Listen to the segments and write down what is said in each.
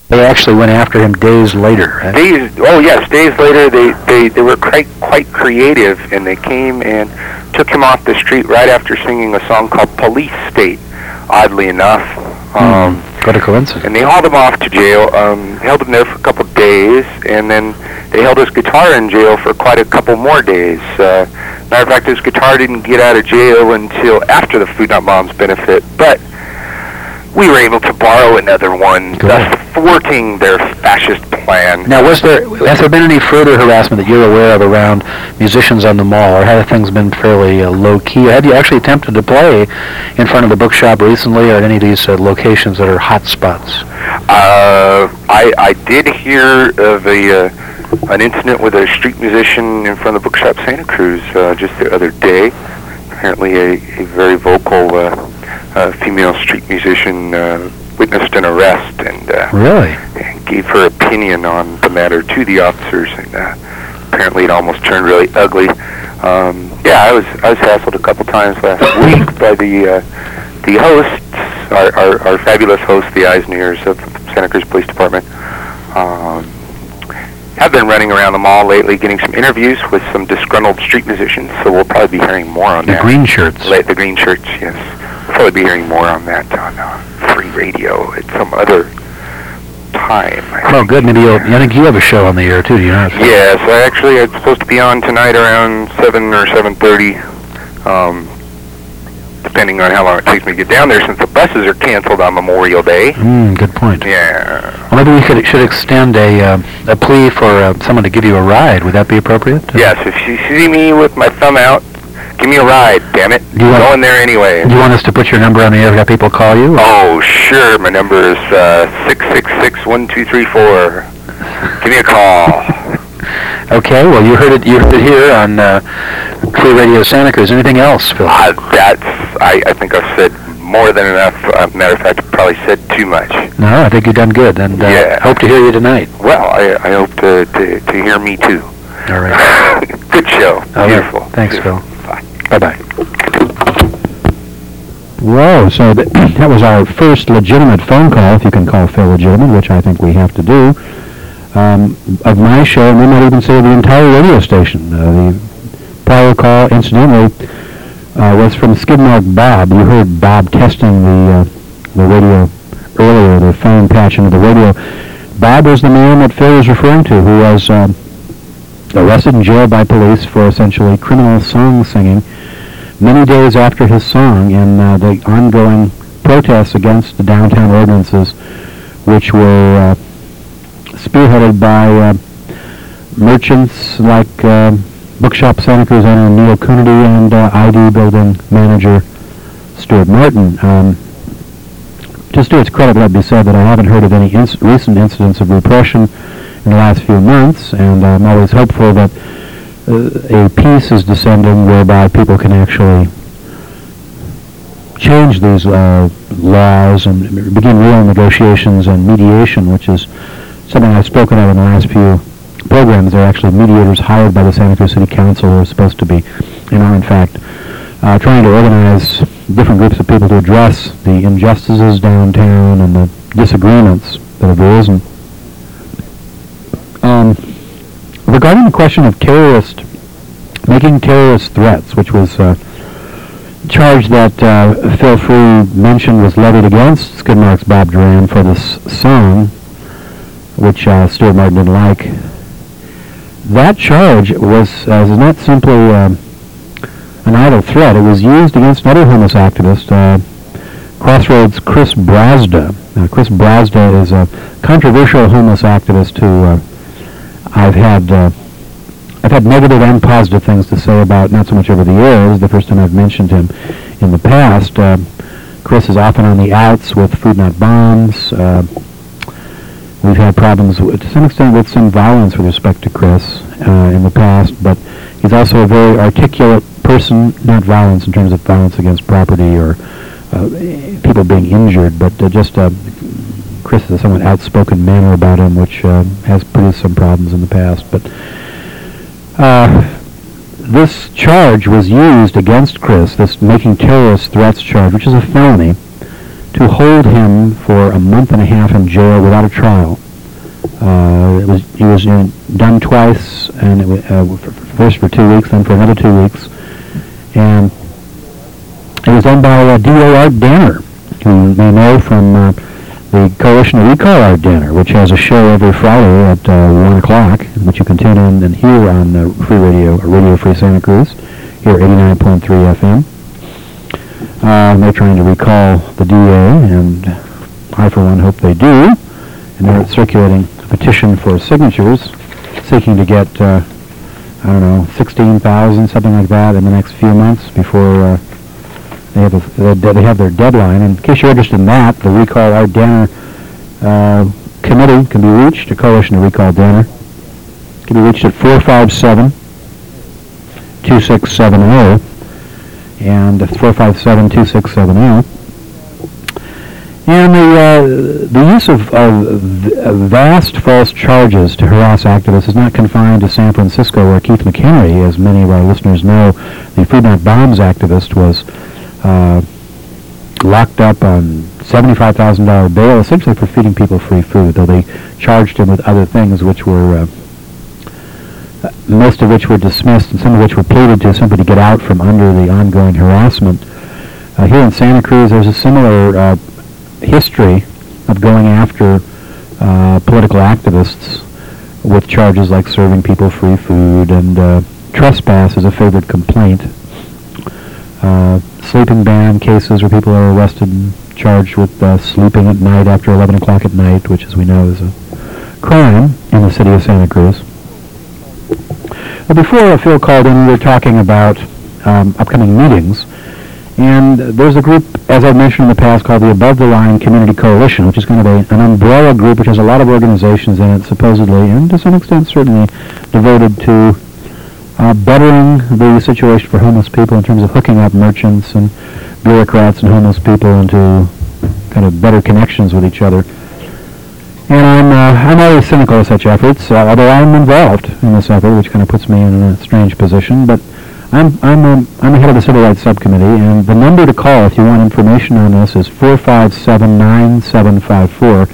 They actually went after him days later, right? Days later, they were quite creative, and they came and took him off the street right after singing a song called Police State, oddly enough. What a coincidence. And they hauled him off to jail, held him there for a couple of days, and then they held his guitar in jail for quite a couple more days. Matter of fact, his guitar didn't get out of jail until after the Food Not Bombs benefit, but we were able to borrow another one, thus thwarting their fascist plan. Now, has there been any further harassment that you're aware of around musicians on the mall, or have things been fairly low-key? Have you actually attempted to play in front of the bookshop recently, or at any of these locations that are hot spots? I did hear of an incident with a street musician in front of the bookshop Santa Cruz just the other day. Apparently a very vocal female street musician witnessed an arrest and really gave her opinion on the matter to the officers, and apparently it almost turned really ugly. I was hassled a couple times last week by the hosts, our fabulous hosts, the eyes and ears of Santa Cruz Police Department. I've been running around the mall lately getting some interviews with some disgruntled street musicians, so we'll probably be hearing more on that. The green shirts. The green shirts, yes. We'll probably be hearing more on that on free radio at some other time. Oh, good. Maybe I think you have a show on the air, too, do you not? Yes, I'm supposed to be on tonight around 7 or 7:30. Depending on how long it takes me to get down there, since the buses are canceled on Memorial Day. Good point. Yeah. Well, maybe we should extend a plea for someone to give you a ride. Would that be appropriate? Yes, if you see me with my thumb out, give me a ride, damn it. I'm going there anyway. Do you want us to put your number on the air to have people call you? Oh, sure. My number is 666-1234. Give me a call. Okay, well, you heard it here on Free Radio Santa Cruz. Anything else, Phil? I think I've said more than enough. Matter of fact, I probably said too much. No, I think you've done good, and hope to hear you tonight. Well, I hope to hear me too. All right. Good show. Beautiful. Right. Thanks, Phil. Bye. Bye-bye. Whoa, so that was our first legitimate phone call, if you can call Phil legitimate, which I think we have to do, of my show, and we might even say the entire radio station. The prior call, incidentally, was from Skidmark Bob. You heard Bob testing the radio earlier, the phone patch into the radio. Bob was the man that Phil was referring to, who was arrested and jailed by police for essentially criminal song singing many days after his song in the ongoing protests against the downtown ordinances, which were spearheaded by merchants like Bookshop Santa Cruz owner Neil Coonerty and ID building manager Stuart Martin. Just to its credit, let it be said that I haven't heard of any recent incidents of repression in the last few months, and I'm always hopeful that a peace is descending whereby people can actually change these laws and begin real negotiations and mediation, which is something I've spoken of in the last few programs. There are actually mediators hired by the Santa Cruz City Council who are supposed to be, and are in fact, trying to organize different groups of people to address the injustices downtown and the disagreements that have arisen. Regarding the question of making terrorist threats, which was a charge that Phil Free mentioned was levied against Skidmark's Bob Duran for this song, which Stuart Martin didn't like. That charge was not simply an idle threat. It was used against another homeless activist, Crossroads' Chris Brazda. Now, Chris Brazda is a controversial homeless activist who I've had negative and positive things to say about, not so much over the air. This is the first time I've mentioned him in the past. Chris is often on the outs with Food Not Bombs. We've had problems, to some extent, with some violence with respect to Chris in the past, but he's also a very articulate person, not violence in terms of violence against property or people being injured, but Chris has a somewhat outspoken manner about him, which has produced some problems in the past. But this charge was used against Chris, this making terrorist threats charge, which is a felony, to hold him for a month and a half in jail without a trial. He was done twice, and first for 2 weeks, then for another 2 weeks. And it was done by D.A. Art Danner, who we know from the Coalition to Recall Art Danner, which has a show every Friday at 1 o'clock, which you can tune in and hear on Free Radio, or Radio Free Santa Cruz, here at 89.3 FM. They're trying to recall the DA, and I, for one, hope they do. And they're circulating a petition for signatures, seeking to get, 16,000, something like that, in the next few months before they have their deadline. And in case you're interested in that, the Recall Art Danner committee can be reached, a Coalition to Recall Danner, can be reached at 457-2670, and 457-2670. And the use of vast false charges to harass activists is not confined to San Francisco, where Keith McHenry, as many of our listeners know, the Food Not Bombs activist, was locked up on $75,000 bail, essentially for feeding people free food, though they charged him with other things, which were most of which were dismissed, and some of which were pleaded to simply to get out from under the ongoing harassment. Here in Santa Cruz, there's a similar history of going after political activists with charges like serving people free food, and trespass is a favorite complaint. Sleeping ban cases where people are arrested and charged with sleeping at night after 11 o'clock at night, which, as we know, is a crime in the city of Santa Cruz. But before Phil called in, we were talking about upcoming meetings. And there's a group, as I've mentioned in the past, called the Above the Line Community Coalition, which is going to be an umbrella group which has a lot of organizations in it, supposedly, and to some extent certainly devoted to bettering the situation for homeless people in terms of hooking up merchants and bureaucrats and homeless people into kind of better connections with each other. And I'm always cynical of such efforts, although I'm involved in this effort, which kind of puts me in a strange position. But I'm the head of the Civil Rights Subcommittee, and the number to call if you want information on this is 457-9754,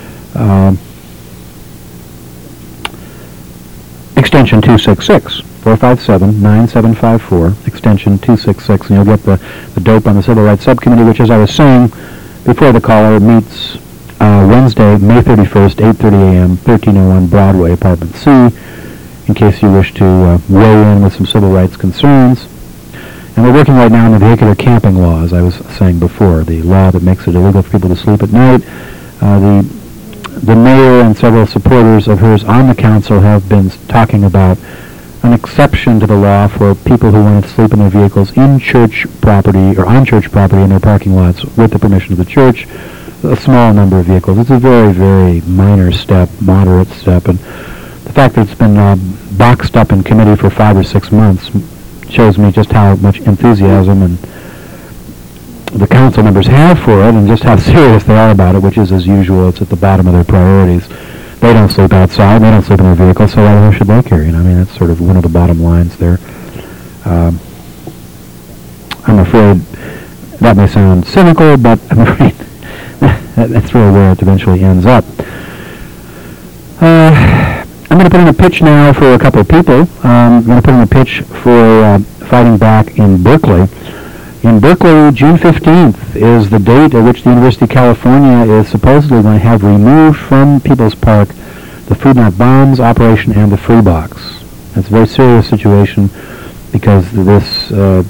extension 266. 457-9754, extension 266, and you'll get the dope on the Civil Rights Subcommittee, which, as I was saying before the caller, meets Wednesday, May 31st, 8:30 a.m., 1301 Broadway, Apartment C, in case you wish to weigh in with some civil rights concerns. And we're working right now on the vehicular camping law, as I was saying before, the law that makes it illegal for people to sleep at night. The mayor and several supporters of hers on the council have been talking about an exception to the law for people who want to sleep in their vehicles in church property or on church property in their parking lots with the permission of the church. A small number of vehicles. It's a very, very minor step, moderate step, and the fact that it's been boxed up in committee for 5 or 6 months shows me just how much enthusiasm and the council members have for it, and just how serious they are about it, which is, as usual, it's at the bottom of their priorities. They don't sleep outside, they don't sleep in their vehicles, so why the hell should they care? I mean, that's sort of one of the bottom lines there. I'm afraid that may sound cynical, but I'm afraid that's really where it eventually ends up. I'm going to put in a pitch now for a couple of people. I'm going to put in a pitch for Fighting Back in Berkeley. In Berkeley, June 15th is the date at which the University of California is supposedly going to have removed from People's Park the Food Not Bombs operation and the Free Box. It's a very serious situation because this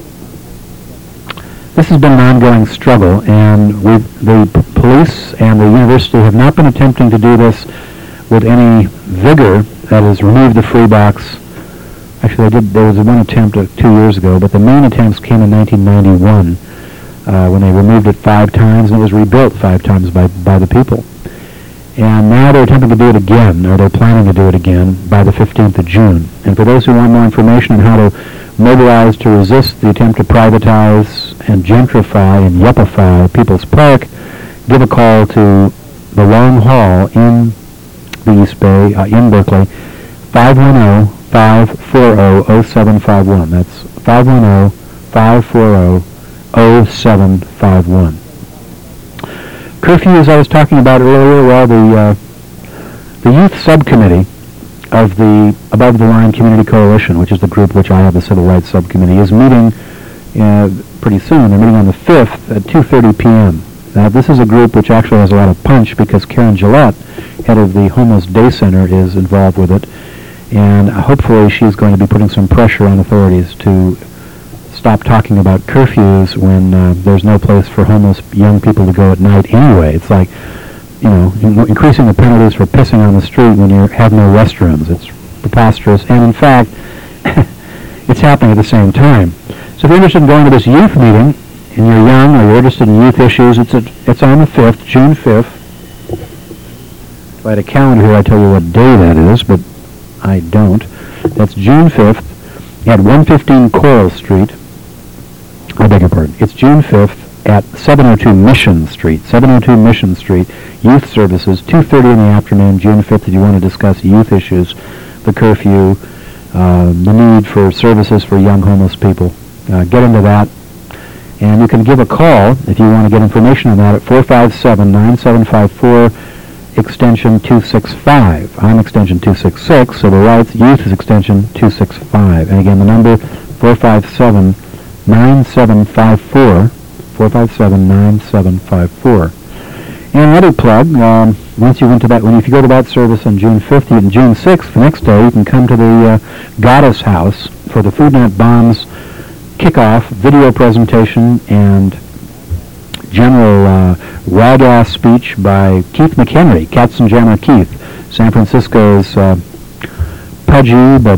has been an ongoing struggle, and the police and the university have not been attempting to do this with any vigor. That is, remove the Free Box. Actually, there was one attempt 2 years ago, but the main attempts came in 1991 when they removed it 5 times, and it was rebuilt 5 times by the people. And now they're attempting to do it again, or they're planning to do it again, by the 15th of June. And for those who want more information on how to mobilize to resist the attempt to privatize and gentrify and yuppify People's Park, give a call to the Long Hall in the East Bay, in Berkeley, 510-540-0751. That's 510-540-0751. Curfews I was talking about earlier, well, the youth subcommittee of the Above the Line Community Coalition, which is the group which I have the Civil Rights Subcommittee, is meeting pretty soon. They're meeting on the 5th at 2:30 p.m. Now, this is a group which actually has a lot of punch because Karen Gillette, head of the Homeless Day Center, is involved with it. And hopefully she's going to be putting some pressure on authorities to stop talking about curfews when there's no place for homeless young people to go at night anyway. It's like, you know, increasing the penalties for pissing on the street when you have no restrooms. It's preposterous. And in fact, it's happening at the same time. So if you're interested in going to this youth meeting, and you're young or you're interested in youth issues, it's on the 5th, June 5th. If I had a calendar here, I'd tell you what day that is, but I don't. That's June 5th at 115 Coral Street. I beg your pardon. It's June 5th at 702 Mission Street. 702 Mission Street, Youth Services, 2:30 in the afternoon, June 5th, if you want to discuss youth issues, the curfew, the need for services for young homeless people. Get into that. And you can give a call if you want to get information on that at 457-9754, extension 265. I'm extension 266, so the Rights Youth is extension 265. And again, the number 457-9754, 457-9754. And another plug, once you went to that, if you go to that service on June 5th and June 6th, the next day, you can come to the Goddess House for the Food Not Bombs kickoff, video presentation, and general rag-ass speech by Keith McHenry, Katzenjammer Keith, San Francisco's pudgy but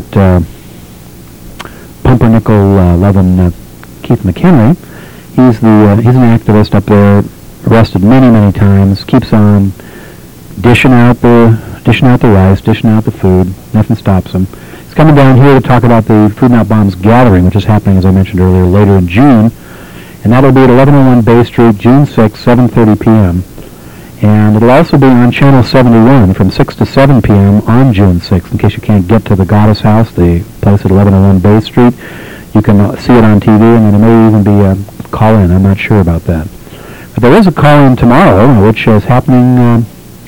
pumpernickel-loving Keith McHenry. He's an activist up there, arrested many times, keeps on dishing out the rice, dishing out the food. Nothing stops him. He's coming down here to talk about the Food Not Bombs gathering, which is happening, as I mentioned earlier, later in June. And that'll be at 1101 Bay Street, June 6, 7:30 p.m. And it'll also be on Channel 71 from 6 to 7 p.m. on June 6th, in case you can't get to the Goddess House, the place at 1101 Bay Street. You can see it on TV, and there may even be a call-in. I'm not sure about that. But there is a call-in tomorrow, which is happening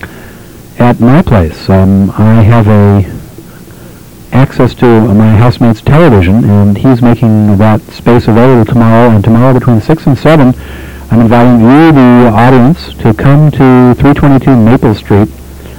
at my place. I have access to my housemate's television, and he's making that space available tomorrow. And tomorrow between 6 and 7, I'm inviting you, the audience, to come to 322 Maple Street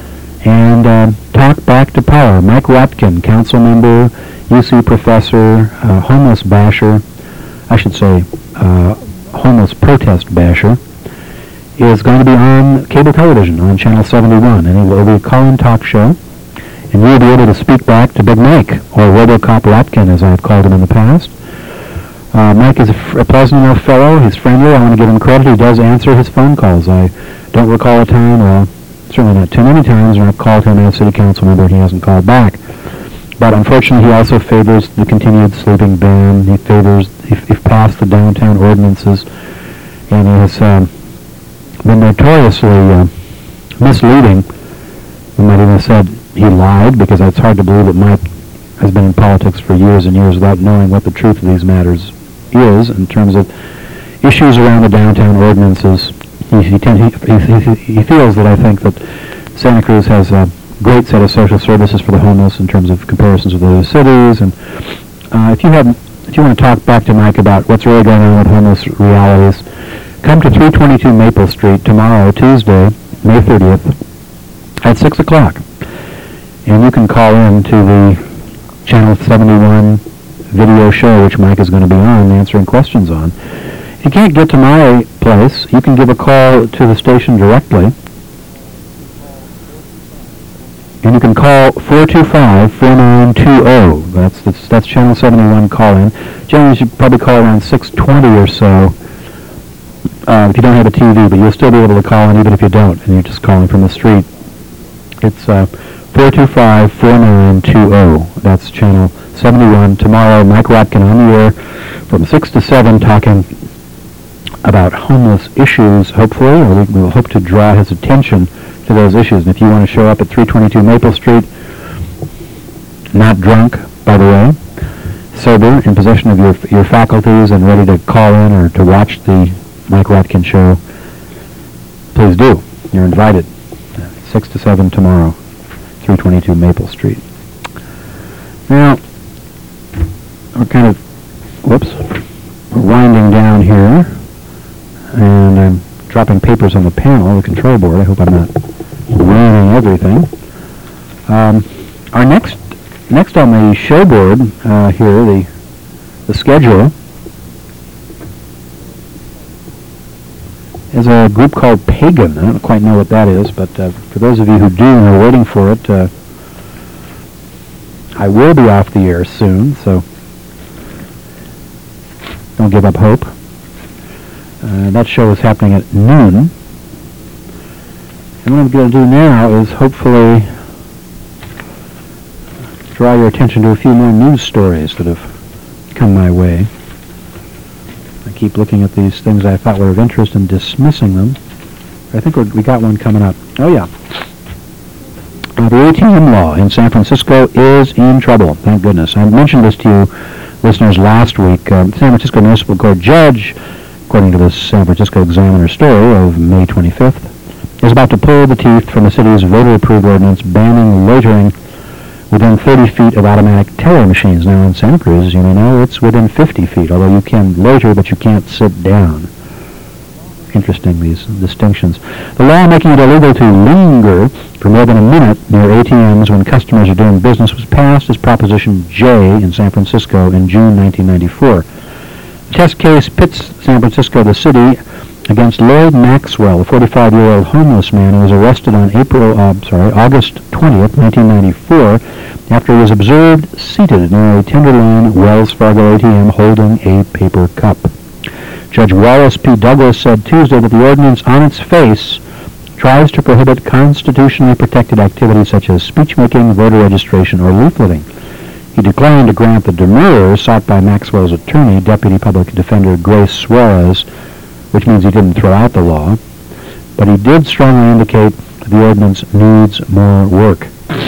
and talk back to power. Mike Rotkin, council member, UC professor, homeless basher, I should say homeless protest basher, is going to be on cable television on Channel 71, and it will be a call-in talk show. And you'll be able to speak back to Big Mike, or RoboCop Rotkin, as I've called him in the past. Mike is a pleasant enough fellow. He's friendly. I want to give him credit. He does answer his phone calls. I don't recall a time, certainly not too many times, when I've called him as a city council member and he hasn't called back. But unfortunately, he also favors the continued sleeping ban. He passed the downtown ordinances, and he has been notoriously misleading. We might even have said he lied, because it's hard to believe that Mike has been in politics for years and years without knowing what the truth of these matters is in terms of issues around the downtown ordinances. He feels that I think that Santa Cruz has a great set of social services for the homeless in terms of comparisons with other cities. And if you want to talk back to Mike about what's really going on with homeless realities, come to 322 Maple Street tomorrow, Tuesday, May 30th, at 6 o'clock. And you can call in to the Channel 71 video show, which Mike is going to be on, answering questions on. If you can't get to my place, you can give a call to the station directly. And you can call 425-4920. That's Channel 71 call-in. Generally, you should probably call around 6:20 or so if you don't have a TV, but you'll still be able to call in even if you don't, and you're just calling from the street. It's 425-4920. That's Channel 71. Tomorrow, Mike Rotkin on the air from 6 to 7 talking about homeless issues, hopefully, or we will hope to draw his attention to those issues. And if you want to show up at 322 Maple Street, not drunk, by the way, sober, in possession of your faculties and ready to call in or to watch the Mike Rotkin show, please please do. You're invited. 6 to 7 tomorrow, 322 Maple Street. Now, we're kind of, we're winding down here, and I'm dropping papers on the panel, the control board. I hope I'm not ruining everything. Our next on the show board here, the schedule, is a group called Pagan. I don't quite know what that is, but for those of you who do and are waiting for it, I will be off the air soon, so don't give up hope. That show is happening at noon. And what I'm going to do now is hopefully draw your attention to a few more news stories that have come my way. I keep looking at these things I thought were of interest and dismissing them. I think we got one coming up. Oh, yeah. The ATM law in San Francisco is in trouble, thank goodness. I mentioned this to you, listeners, last week. San Francisco Municipal Court judge, according to the San Francisco Examiner story of May 25th, is about to pull the teeth from the city's voter-approved ordinance banning loitering within 30 feet of automatic teller machines. Now, in Santa Cruz, as you may know, it's within 50 feet, although you can loiter, but you can't sit down. Interesting, these distinctions. The law making it illegal to linger for more than a minute near ATMs when customers are doing business was passed as Proposition J in San Francisco in June 1994. The test case pits San Francisco, the city, against Lloyd Maxwell, a 45-year-old homeless man who was arrested on August 20th, 1994, after he was observed seated near a Tenderloin Wells Fargo ATM holding a paper cup. Judge Wallace P. Douglas said Tuesday that the ordinance on its face tries to prohibit constitutionally protected activities such as speech-making, voter registration, or leafleting. He declined to grant the demurrer sought by Maxwell's attorney, Deputy Public Defender Grace Suarez, which means he didn't throw out the law, but he did strongly indicate that the ordinance needs more work.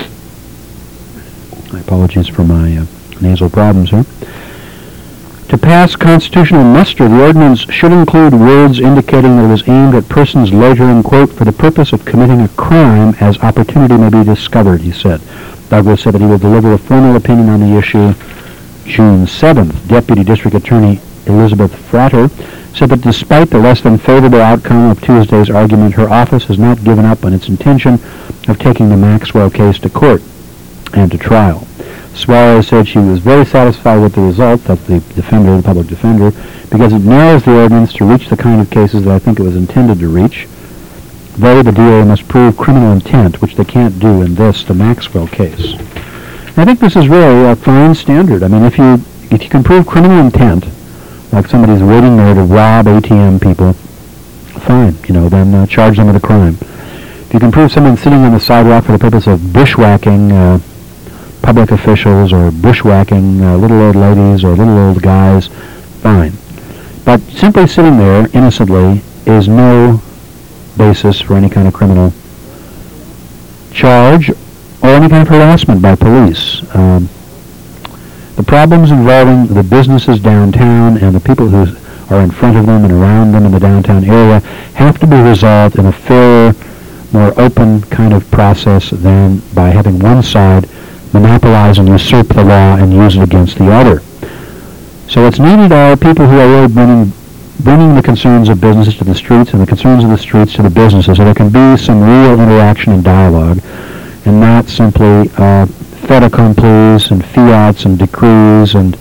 My apologies for my nasal problems here. To pass constitutional muster, the ordinance should include words indicating that it is aimed at persons loitering, quote, for the purpose of committing a crime as opportunity may be discovered, he said. Douglas said that he will deliver a formal opinion on the issue June 7th. Deputy District Attorney Elizabeth Frater said that despite the less than favorable outcome of Tuesday's argument, her office has not given up on its intention of taking the Maxwell case to court and to trial. Suarez said she was very satisfied with the result of the public defender, because it narrows the ordinance to reach the kind of cases that I think it was intended to reach. They, the DA, must prove criminal intent, which they can't do in the Maxwell case. And I think this is really a fine standard. I mean, if you can prove criminal intent, like somebody's waiting there to rob ATM people, fine, then charge them with a crime. If you can prove someone sitting on the sidewalk for the purpose of bushwhacking public officials or bushwhacking little old ladies or little old guys, fine. But simply sitting there innocently is no basis for any kind of criminal charge or any kind of harassment by police. The problems involving the businesses downtown and the people who are in front of them and around them in the downtown area have to be resolved in a fairer, more open kind of process than by having one side monopolize and usurp the law and use it against the other. So what's needed are people who are really bringing the concerns of businesses to the streets and the concerns of the streets to the businesses, so there can be some real interaction and dialogue, and not simply fait accomplis and fiats and decrees and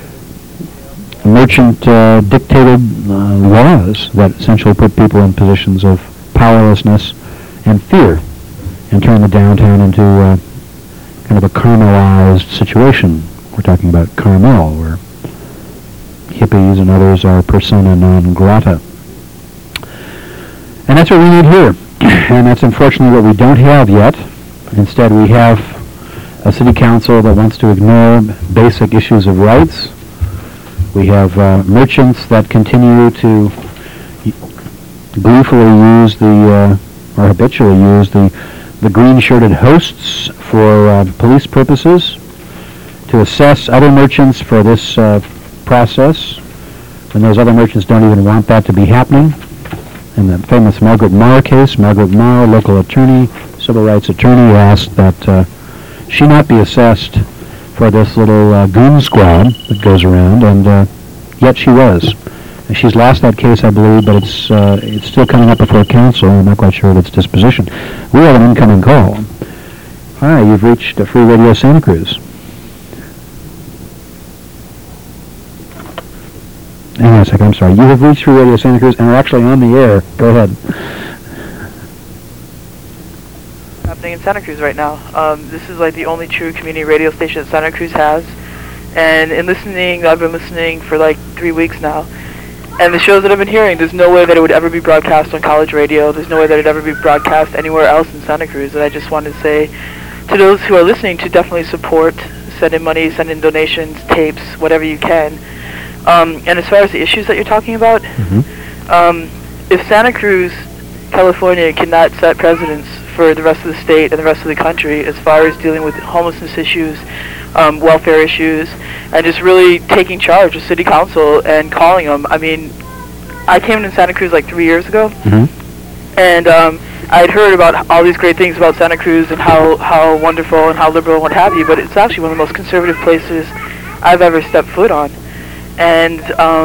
merchant-dictated laws that essentially put people in positions of powerlessness and fear and turn the downtown into kind of a caramelized situation. We're talking about Carmel, where hippies and others are persona non grata. And that's what we need here. And that's unfortunately what we don't have yet. Instead, we have a city council that wants to ignore basic issues of rights. We have merchants that continue to gleefully use or habitually use the green-shirted hosts for police purposes, to assess other merchants for this process when those other merchants don't even want that to be happening, in the famous Margaret Marr case. Margaret Marr, local attorney, civil rights attorney, asked that she not be assessed for this little goon squad that goes around, and yet she was. And she's lost that case, I believe, but it's still coming up before council. I'm not quite sure of its disposition. We have an incoming call. Hi, you've reached Free Radio Santa Cruz. Hang on a second, I'm sorry. You have reached Free Radio Santa Cruz and are actually on the air. Go ahead. Happening in Santa Cruz right now. This is like the only true community radio station that Santa Cruz has. And in listening, I've been listening for like 3 weeks now. And the shows that I've been hearing, there's no way that it would ever be broadcast on college radio. There's no way that it would ever be broadcast anywhere else in Santa Cruz. And I just wanted to say to those who are listening to definitely support, send in money, send in donations, tapes, whatever you can. And as far as the issues that you're talking about, if Santa Cruz, California cannot set precedents for the rest of the state and the rest of the country as far as dealing with homelessness issues, welfare issues, and just really taking charge of city council and calling them. I mean, I came to Santa Cruz like 3 years ago, and I'd heard about all these great things about Santa Cruz and how wonderful and how liberal and what have you, but it's actually one of the most conservative places I've ever stepped foot on. And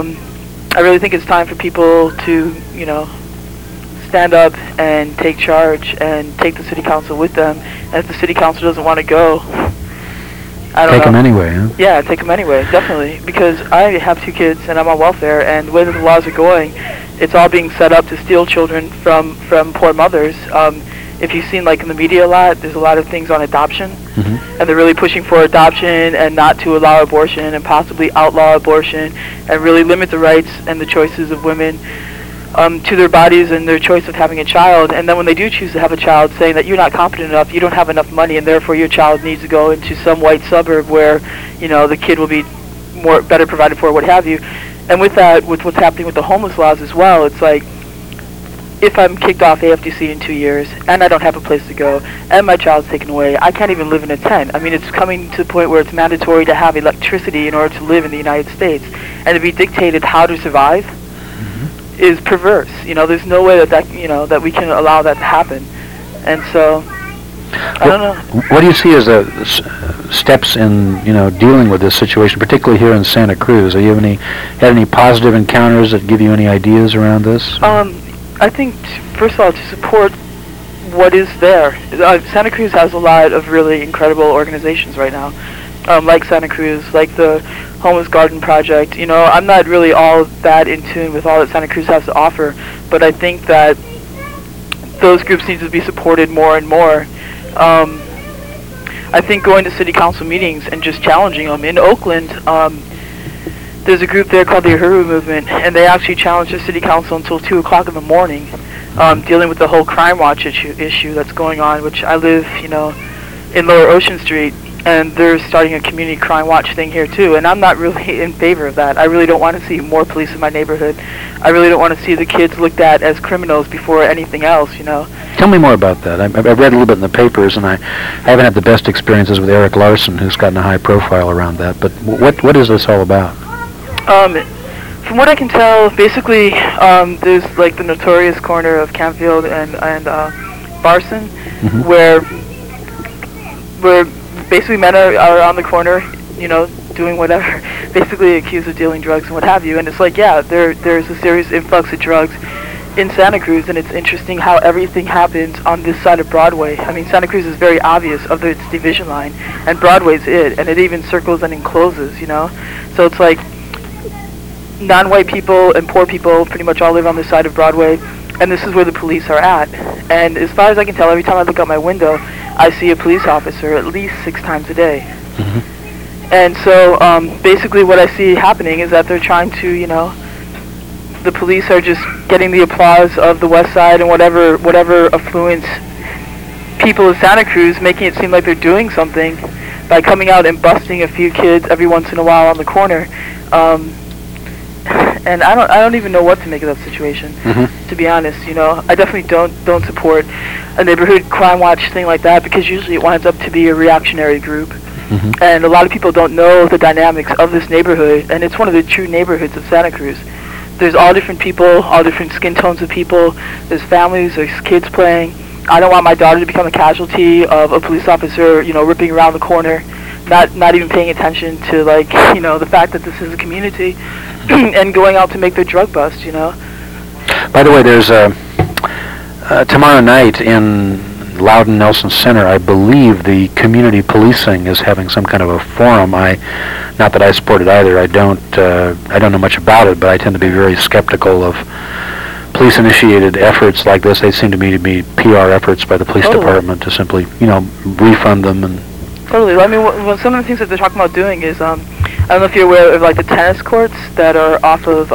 I really think it's time for people to, you know, stand up and take charge and take the city council with them. And if the city council doesn't want to go, I don't know. Take them anyway, huh? Yeah, take them anyway, definitely. Because I have 2 kids and I'm on welfare, and the way that the laws are going, it's all being set up to steal children from poor mothers. If you've seen, like, in the media a lot, there's a lot of things on adoption, and they're really pushing for adoption and not to allow abortion and possibly outlaw abortion and really limit the rights and the choices of women to their bodies and their choice of having a child. And then when they do choose to have a child, saying that you're not competent enough, you don't have enough money, and therefore your child needs to go into some white suburb where, you know, the kid will be better provided for, what have you. And with that, with what's happening with the homeless laws as well, it's like, if I'm kicked off AFDC in 2 years, and I don't have a place to go, and my child's taken away, I can't even live in a tent. I mean, it's coming to the point where it's mandatory to have electricity in order to live in the United States. And to be dictated how to survive is perverse. You know, there's no way that you know, that we can allow that to happen. And so, I don't know. What do you see as the steps in, you know, dealing with this situation, particularly here in Santa Cruz? Have you had any positive encounters that give you any ideas around this? I think, first of all, to support what is there. Santa Cruz has a lot of really incredible organizations right now, like Santa Cruz, like the Homeless Garden Project. You know, I'm not really all that in tune with all that Santa Cruz has to offer, but I think that those groups need to be supported more and more. I think going to city council meetings and just challenging them. In Oakland, there's a group there called the Uhuru Movement, and they actually challenged the city council until 2 o'clock in the morning, dealing with the whole crime watch issue that's going on, which I live, you know, in Lower Ocean Street, and they're starting a community crime watch thing here too, and I'm not really in favor of that. I really don't want to see more police in my neighborhood. I really don't want to see the kids looked at as criminals before anything else, you know. Tell me more about that. I've read a little bit in the papers, and I haven't had the best experiences with Eric Larson, who's gotten a high profile around that, but what is this all about? From what I can tell, basically, there's like the notorious corner of Campfield and Barson, where basically men are on the corner, you know, doing whatever, basically accused of dealing drugs and what have you. And it's like, yeah, there's a serious influx of drugs in Santa Cruz, and it's interesting how everything happens on this side of Broadway. I mean, Santa Cruz is very obvious of its division line, and Broadway's it, and it even circles and encloses, you know. So it's like, non-white people and poor people pretty much all live on this side of Broadway, and this is where the police are at. And as far as I can tell, every time I look out my window, I see a police officer at least 6 times a day. And so basically what I see happening is that they're trying to, you know, the police are just getting the applause of the West Side and whatever affluent people of Santa Cruz, making it seem like they're doing something by coming out and busting a few kids every once in a while on the corner. And I don't even know what to make of that situation, to be honest. You know, I definitely don't support a neighborhood crime watch thing like that, because usually it winds up to be a reactionary group. And a lot of people don't know the dynamics of this neighborhood, and it's one of the true neighborhoods of Santa Cruz. there's all different people, all different skin tones of people. There's families, there's kids playing. I don't want my daughter to become a casualty of a police officer, ripping around the corner, not even paying attention to, like, the fact that this is a community, and going out to make their drug bust, By the way, there's tomorrow night in Loudon Nelson Center, I believe the community policing is having some kind of a forum. Not that I support it either. I don't know much about it, but I tend to be very skeptical of police-initiated efforts like this. They seem to me to be PR efforts by the police department to simply, refund them and. Totally. I mean, some of the things that they're talking about doing is, I don't know if you're aware of, like, the tennis courts that are off of,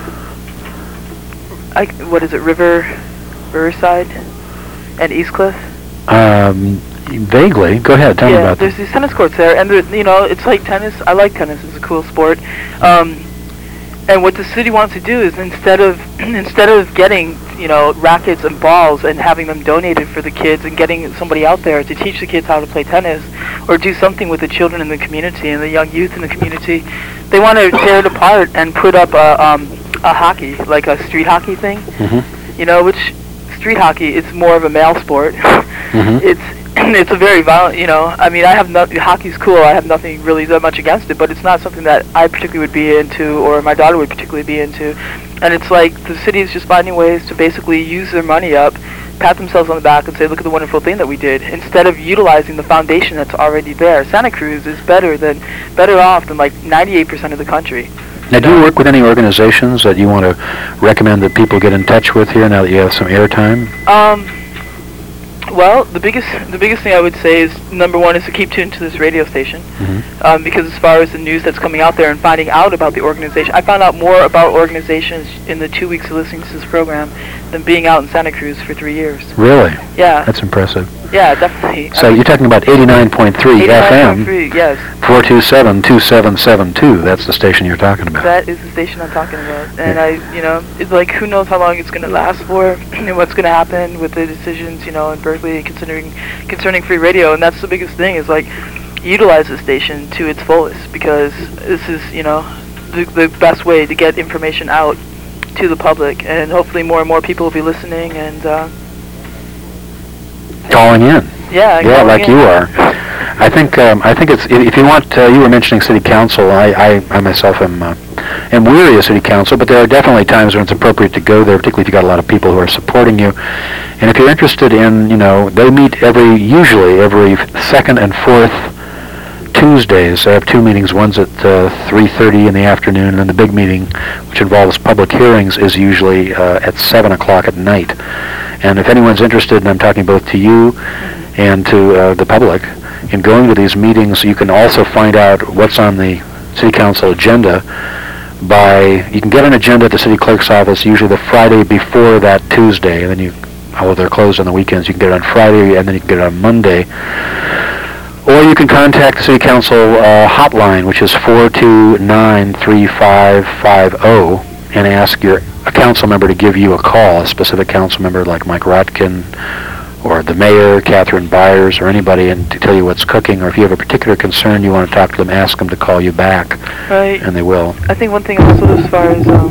Riverside and East Cliff. Vaguely. Go ahead. Tell me about there's these tennis courts there, and it's like tennis. I like tennis. It's a cool sport. And what the city wants to do is instead of getting rackets and balls and having them donated for the kids and getting somebody out there to teach the kids how to play tennis or do something with the children in the community and the young youth in the community, they want to tear it apart and put up a hockey, like a street hockey thing. Mm-hmm. Which street hockey is more of a male sport. Mm-hmm. It's a very violent, I mean, hockey's cool, I have nothing really that much against it, but it's not something that I particularly would be into, or my daughter would particularly be into, and it's like, the city is just finding ways to basically use their money up, pat themselves on the back and say, look at the wonderful thing that we did, instead of utilizing the foundation that's already there. Santa Cruz is better off than like 98% of the country. Now, do you work with any organizations that you want to recommend that people get in touch with here now that you have some airtime? Well, the biggest thing I would say is, number one, is to keep tuned to this radio station, because as far as the news that's coming out there and finding out about the organization, I found out more about organizations in the 2 weeks of listening to this program than being out in Santa Cruz for 3 years. Really? Yeah. That's impressive. Yeah, definitely. So you're talking about 89.3 FM, 89.3, yes. 427-2772. That's the station you're talking about. That is the station I'm talking about. And it's like, who knows how long it's going to last for and what's going to happen with the decisions, in Berkeley concerning free radio. And that's the biggest thing is, like, utilize the station to its fullest, because this is, the best way to get information out to the public. And hopefully more and more people will be listening and calling in. Yeah, like you are. I think it's, if you want, you were mentioning city council. I myself am weary of city council, but there are definitely times when it's appropriate to go there, particularly if you've got a lot of people who are supporting you. And if you're interested in, they meet usually every second and fourth Tuesdays. They have two meetings. One's at 3:30 in the afternoon, and then the big meeting, which involves public hearings, is usually at 7 o'clock at night. And if anyone's interested, and I'm talking both to you and to the public, in going to these meetings, you can also find out what's on the city council agenda you can get an agenda at the city clerk's office usually the Friday before that Tuesday, and then they're closed on the weekends. You can get it on Friday, and then you can get it on Monday. Or you can contact the city council hotline, which is 429-3550, and ask a council member to give you a call, a specific council member like Mike Rotkin, or the mayor, Catherine Byers, or anybody, and to tell you what's cooking, or if you have a particular concern you want to talk to them, ask them to call you back. Right. And they will. I think one thing also as far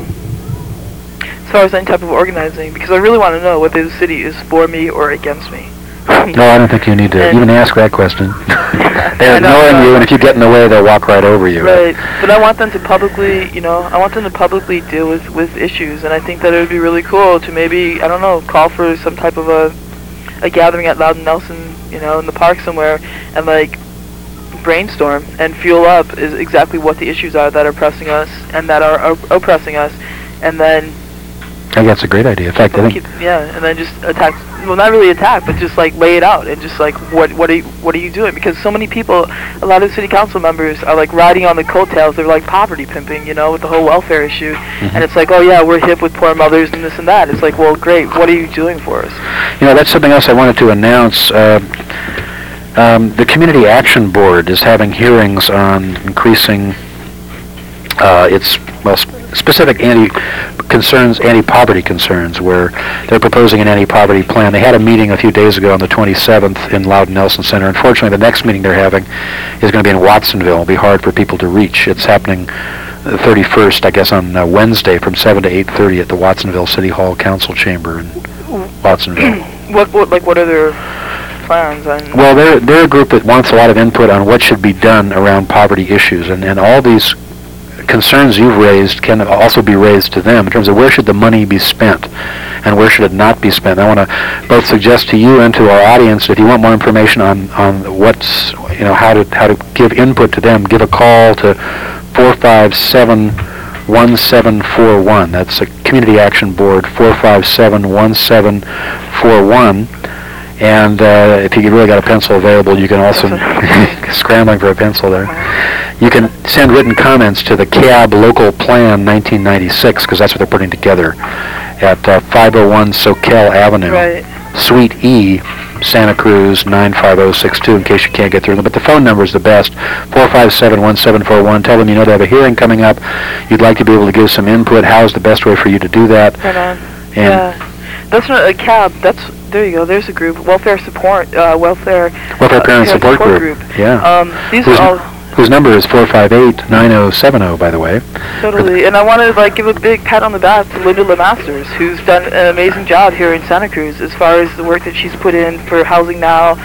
as any type of organizing, because I really want to know whether the city is for me or against me. No, I don't think you need to even ask that question. They're ignoring you, and if you get in the way, they'll walk right over you. Right. But I want them to publicly, deal with issues, and I think that it would be really cool to maybe, call for some type of a gathering at Loudon Nelson, in the park somewhere, and like brainstorm and fuel up is exactly what the issues are that are pressing us and that are oppressing us, and then I think that's a great idea. In fact, I think and then just attack. Well, not really attack, but just like lay it out and just like what are you doing? Because so many people, a lot of city council members are like riding on the coattails. They're like poverty pimping, with the whole welfare issue, and it's like, oh yeah, we're hip with poor mothers and this and that. It's like, well, great. What are you doing for us? That's something else I wanted to announce. The Community Action Board is having hearings on increasing its specific anti-poverty concerns, where they're proposing an anti-poverty plan. They had a meeting a few days ago on the 27th in Loudon Nelson Center. Unfortunately, the next meeting they're having is going to be in Watsonville. It'll be hard for people to reach. It's happening the 31st, I guess, on Wednesday from 7 to 8:30 at the Watsonville City Hall Council Chamber in Watsonville. What are their plans? Well, they're a group that wants a lot of input on what should be done around poverty issues, and all these concerns you've raised can also be raised to them in terms of where should the money be spent and where should it not be spent. I want to both suggest to you and to our audience, if you want more information on what's, how to give input to them, give a call to 457-1741. That's a Community Action Board, 457-1741. And if you really got a pencil available, you can also, scrambling for a pencil there, you can send written comments to the CAB Local Plan 1996, because that's what they're putting together, at 501 Soquel Avenue, Right. Suite E, Santa Cruz 95062, in case you can't get through them. But the phone number is the best, 457-1741. Tell them you know they have a hearing coming up. You'd like to be able to give some input. How's the best way for you to do that? Right on. And Yeah. That's not a CAB. There you go. There's a group. Welfare Support. Welfare Parent Support Group. Yeah. These are all whose number is 458-9070, by the way. totally. And I want to give a big pat on the back to Linda LeMasters, who's done an amazing job here in Santa Cruz as far as the work that she's put in for Housing Now,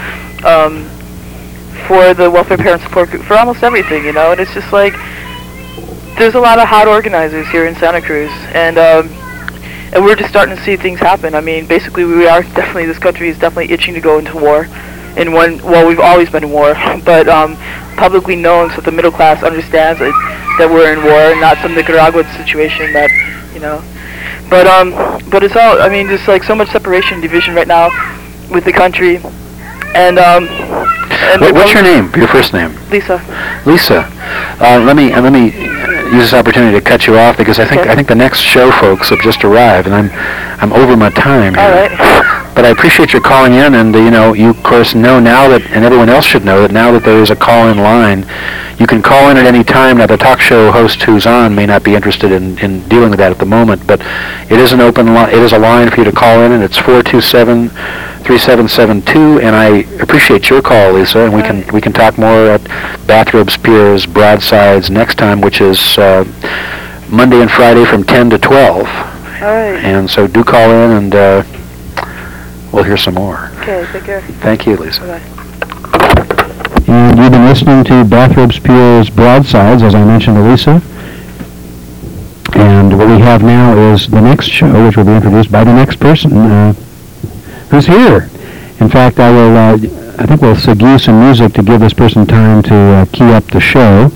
for the Welfare Parent Support Group, for almost everything, And it's just there's a lot of hot organizers here in Santa Cruz, and we're just starting to see things happen. I mean, basically, this country is definitely itching to go into war. We've always been in war, but publicly known so that the middle class understands that we're in war and not some Nicaragua situation that, But it's all, there's so much separation and division right now with the country. And what's your name? Your first name? Lisa. Lisa. Let me use this opportunity to cut you off because I think the next show folks have just arrived and I'm over my time here. All right. But I appreciate your calling in, and you of course know now that, and everyone else should know that now that there is a call-in line, you can call in at any time. Now the talk show host who's on may not be interested in dealing with that at the moment, but it is an open line. It is a line for you to call in, and it's 427-3772. And I appreciate your call, Lisa, and we can talk more at Bathrobes, Piers, Broadsides next time, which is Monday and Friday from 10 to 12. All right. And so do call in, and we'll hear some more. Okay, take care. Thank you, Lisa. Bye-bye. And you've been listening to Bathrobes, Piers, Broadsides, as I mentioned to Lisa. And what we have now is the next show, which will be introduced by the next person who's here. In fact, I think we'll cue some music to give this person time to key up the show.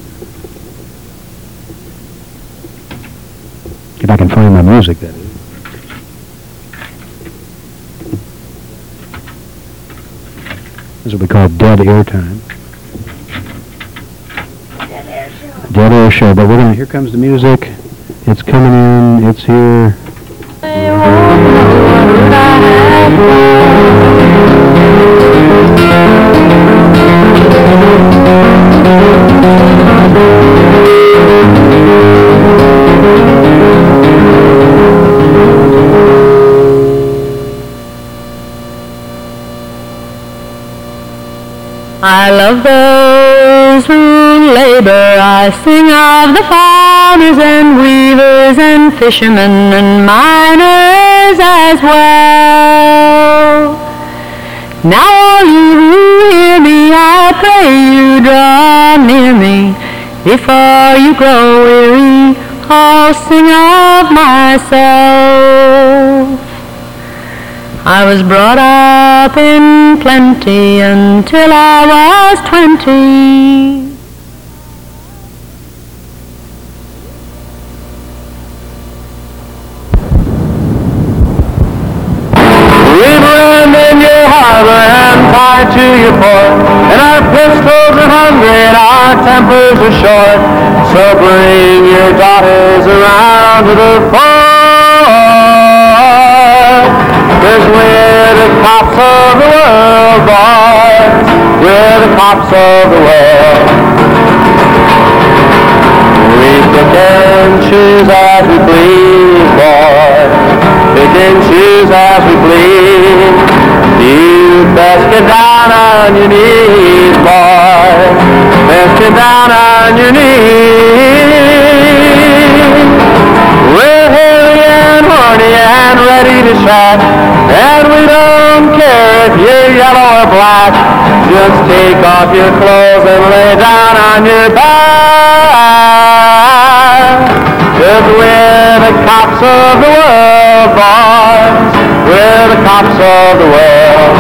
If I can find my music, that is. This will be called Dead Air Time. Dead Air Show. But here comes the music. It's coming in. It's here. I love those who labor. I sing of the farmers and weavers and fishermen and miners as well. Now all you who hear me, I pray you draw near me. Before you grow weary, I'll sing of myself. I was brought up in plenty until I was 20. We land in your harbor and tied to your port, and our pistols are hungry and our tempers are short. So bring your daughters around to the fort. 'Cause we're the cops of the world, boys. We're the cops of the world. We pick and choose as we please, boys. Pick and choose as we please. You best get down on your knees, boys. Best get down on your knees. horny and ready to shine. And we don't care if you're yellow or black. Just take off your clothes and lay down on your back. 'Cause we're the cops of the world, boys. We're the cops of the world.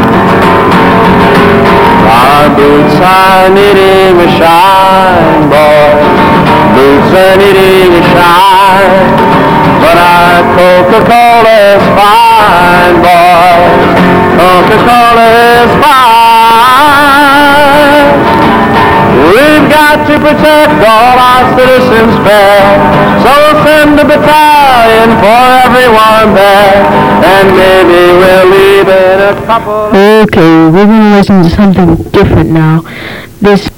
Our boots are needing a shine, boys. Boots are needing a shine. But our Coca-Cola's fine, boys. Coca-Cola's fine. We've got to protect all our citizens fair. So we'll send a battalion for everyone there. And maybe we'll leave in a couple. Okay, we're going to listen to something different now. This